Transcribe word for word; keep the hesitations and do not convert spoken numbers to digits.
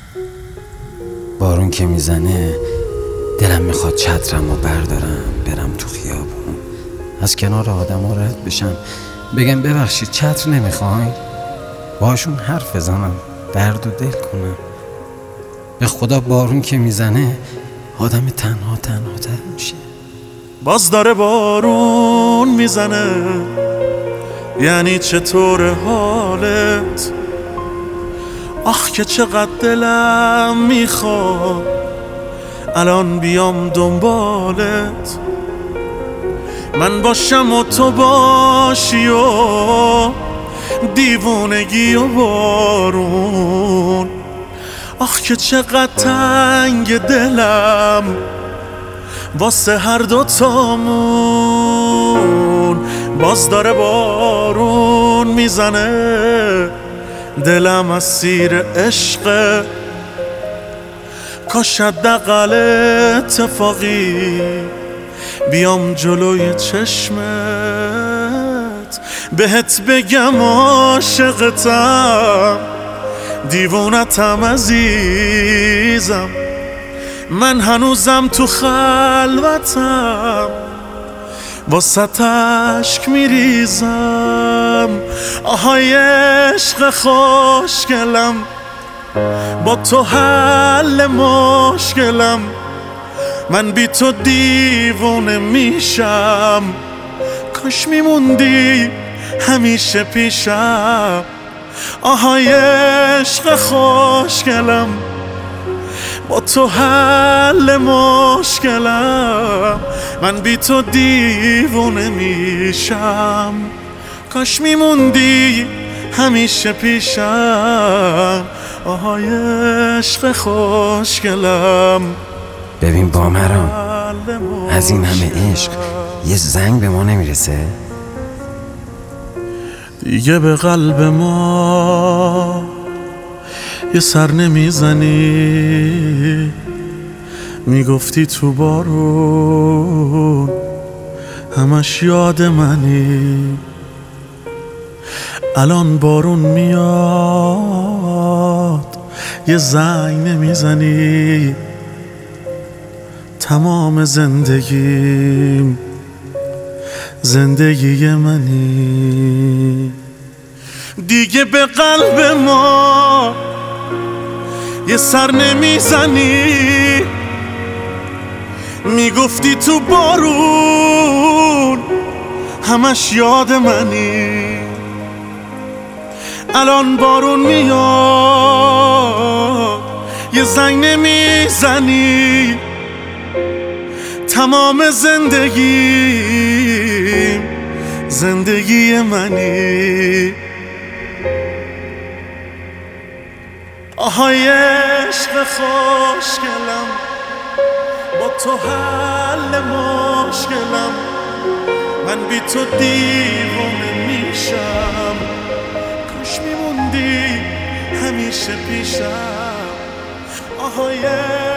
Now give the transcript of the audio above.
بارون که میزنه دلم میخواد چترم و بردارم برم تو خیابون، از کنار آدم ها رد بشم، بگم ببخشید چتر نمیخواین، باشون حرف بزنم، درد و دل کنم. به خدا بارون که میزنه آدم تنها تنها تر میشه. باز داره بارون میزنه، یعنی چطور حالت؟ آخ که چقدر دلم میخواد الان بیام دنبالت، من باشم و تو باشی و دیوونگی و بارون. آخ که چقدر تنگ دلم واسه هر دوتامون. باز داره بارون میزنه، دلم اسیر عشقه، کاش حداقل اتفاقی بیام جلوی چشمت بهت بگم عاشقتم، دیوونتم عزیزم، من هنوزم تو خلوتم، واسه اشک میریزم. آهای عشق خوشگلم، با تو حل مشکلم، من بی تو دیوونه میشم، کاش میموندی همیشه پیشم. آهای عشق خوشگلم، با تو حل مشکلم، من بی تو دیوونه میشم، کاش میموندی همیشه پیشم. آهای عشق خوشگلم. ببین بامرام، از این همه عشق یه زنگ به ما نمیرسه؟ دیگه به قلب ما یه سر نمیزنی، میگفتی تو بارون همش یاد منی، الان بارون میاد یه زنگ نمیزنی، تمام زندگیم زندگی منی. دیگه به قلب ما یه سر نمیزنی، میگفتی تو بارون همش یاد منی، الان بارون میاد یه زنگ نمیزنی، تمام زندگیم زندگی منی. آهای عشق خوشگلم، با تو حل مشکلم، من بی تو دیوونه میشم، کاش میموندی همیشه پیشم. آهای